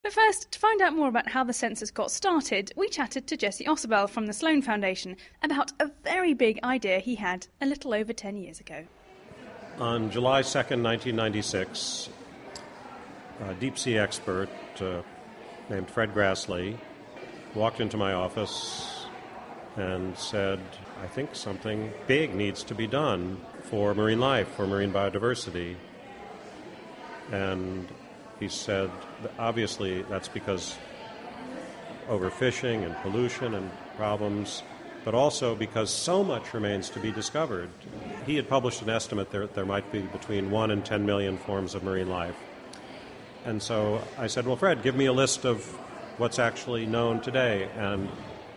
But first, to find out more about how the census got started, we chatted to Jesse Ausubel from the Sloan Foundation about a very big idea he had a little over 10 years ago. On July 2nd, 1996, a deep-sea expert named Fred Grassley walked into my office and said, I think something big needs to be done for marine life, for marine biodiversity. And he said, obviously, that's because overfishing and pollution and problems, but also because so much remains to be discovered. He had published an estimate that there might be between 1 and 10 million forms of marine life. And so I said, well, Fred, give me a list of what's actually known today. And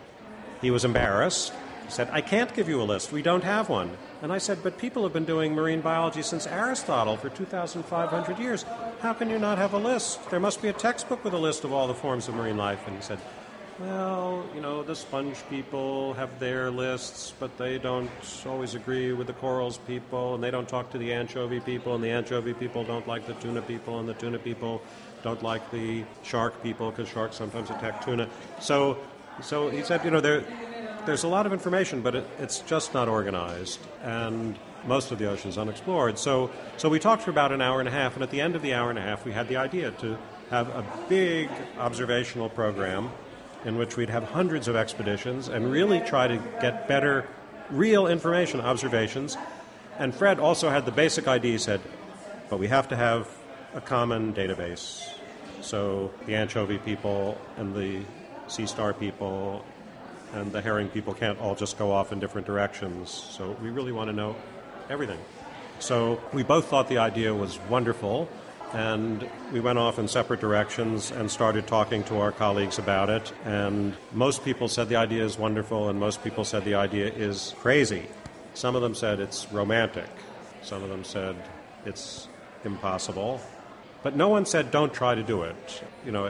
he was embarrassed. He said, I can't give you a list. We don't have one. And I said, but people have been doing marine biology since Aristotle for 2,500 years. How can you not have a list? There must be a textbook with a list of all the forms of marine life. And he said, well, the sponge people have their lists, but they don't always agree with the corals people, and they don't talk to the anchovy people, and the anchovy people don't like the tuna people, and the tuna people don't like the shark people, because sharks sometimes attack tuna. So he said, there's a lot of information, but it's just not organized, and most of the ocean is unexplored. So we talked for about an hour and a half, and at the end of the hour and a half, we had the idea to have a big observational program in which we'd have hundreds of expeditions and really try to get better real information, observations. And Fred also had the basic idea. He said, but we have to have a common database. So the anchovy people and the sea star people and the herring people can't all just go off in different directions. So we really want to know everything. So we both thought the idea was wonderful, and we went off in separate directions and started talking to our colleagues about it. And most people said the idea is wonderful, and most people said the idea is crazy. Some of them said it's romantic. Some of them said it's impossible. But no one said don't try to do it.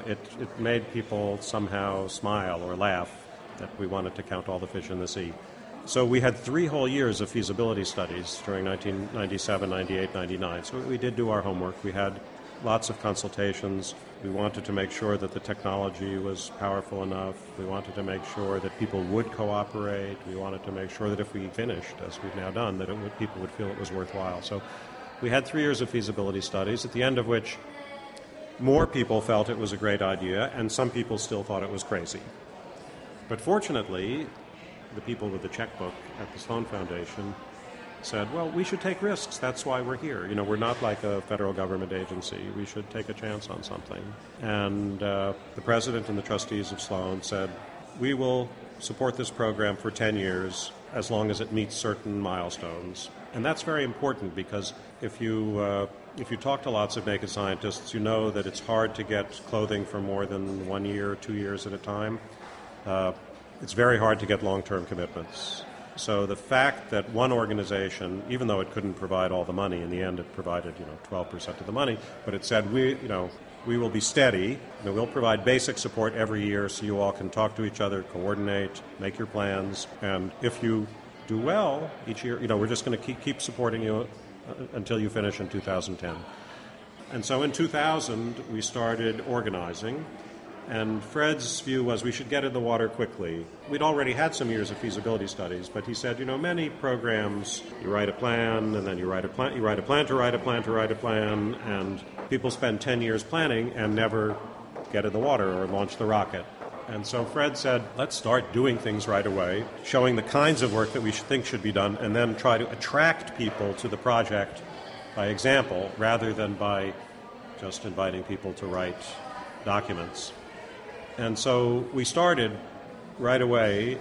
It made people somehow smile or laugh that we wanted to count all the fish in the sea. So we had 3 whole years of feasibility studies during 1997, 98, 99. So we did do our homework. We had lots of consultations. We wanted to make sure that the technology was powerful enough. We wanted to make sure that people would cooperate. We wanted to make sure that if we finished, as we've now done, that people would feel it was worthwhile. So we had 3 years of feasibility studies, at the end of which more people felt it was a great idea, and some people still thought it was crazy. But fortunately, the people with the checkbook at the Sloan Foundation said, well, we should take risks. That's why we're here. We're not like a federal government agency. We should take a chance on something. And the president and the trustees of Sloan said, we will support this program for 10 years as long as it meets certain milestones. And that's very important because if you talk to lots of naked scientists, you know that it's hard to get clothing for more than 1 year or 2 years at a time. It's very hard to get long-term commitments. So the fact that one organization, even though it couldn't provide all the money, in the end it provided 12% of the money, but it said we will be steady. We'll provide basic support every year so you all can talk to each other, coordinate, make your plans, and if you do well each year, we're just going to keep supporting you until you finish in 2010. And so in 2000 we started organizing. And Fred's view was we should get in the water quickly. We'd already had some years of feasibility studies, but he said, many programs, you write a plan, and then you write a plan to write a plan, and people spend 10 years planning and never get in the water or launch the rocket. And so Fred said, let's start doing things right away, showing the kinds of work that we think should be done, and then try to attract people to the project by example, rather than by just inviting people to write documents. And so we started right away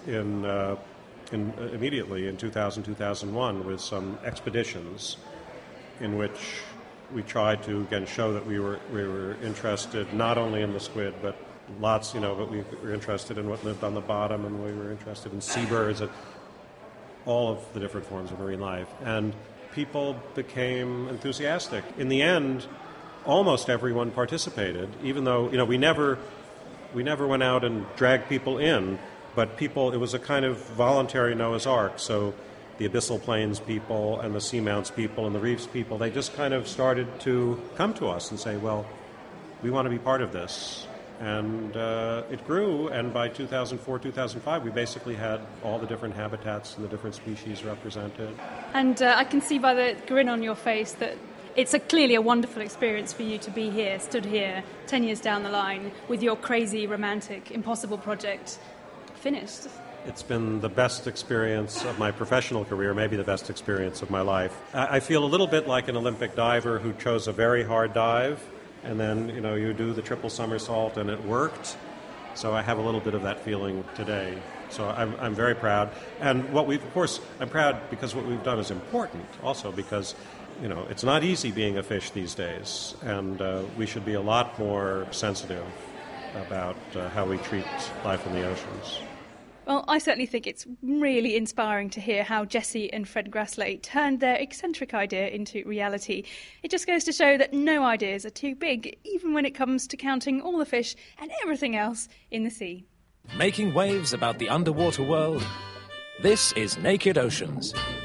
immediately in 2000, 2001 with some expeditions in which we tried to, again, show that we were interested not only in the squid, but lots, but we were interested in what lived on the bottom, and we were interested in seabirds and all of the different forms of marine life. And people became enthusiastic. In the end, almost everyone participated, even though, we never went out and dragged people in, but it was a kind of voluntary Noah's Ark. So the abyssal plains people and the seamounts people and the reefs people, they just kind of started to come to us and say, well, we want to be part of this. And it grew, and by 2004, 2005, we basically had all the different habitats and the different species represented. And I can see by the grin on your face that it's clearly a wonderful experience for you to be here, stood here, 10 years down the line, with your crazy, romantic, impossible project finished. It's been the best experience of my professional career, maybe the best experience of my life. I feel a little bit like an Olympic diver who chose a very hard dive, and then, you do the triple somersault and it worked. So I have a little bit of that feeling today. So I'm very proud. And of course, I'm proud because what we've done is important also because, it's not easy being a fish these days. And we should be a lot more sensitive about how we treat life in the oceans. Well, I certainly think it's really inspiring to hear how Jessie and Fred Grassley turned their eccentric idea into reality. It just goes to show that no ideas are too big, even when it comes to counting all the fish and everything else in the sea. Making waves about the underwater world. This is Naked Oceans.